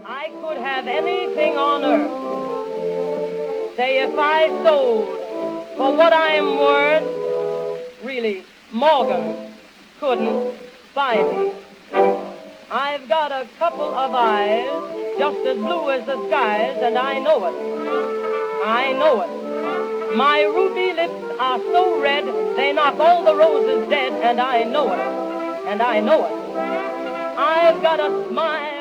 I could have anything on earth. Say if I sold for what I am worth, really, Morgan couldn't buy me. I've got a couple of eyes just as blue as the skies, and I know it. I know it. My ruby lips are so red, they knock all the roses dead, and I know it. And I know it. I've got a smile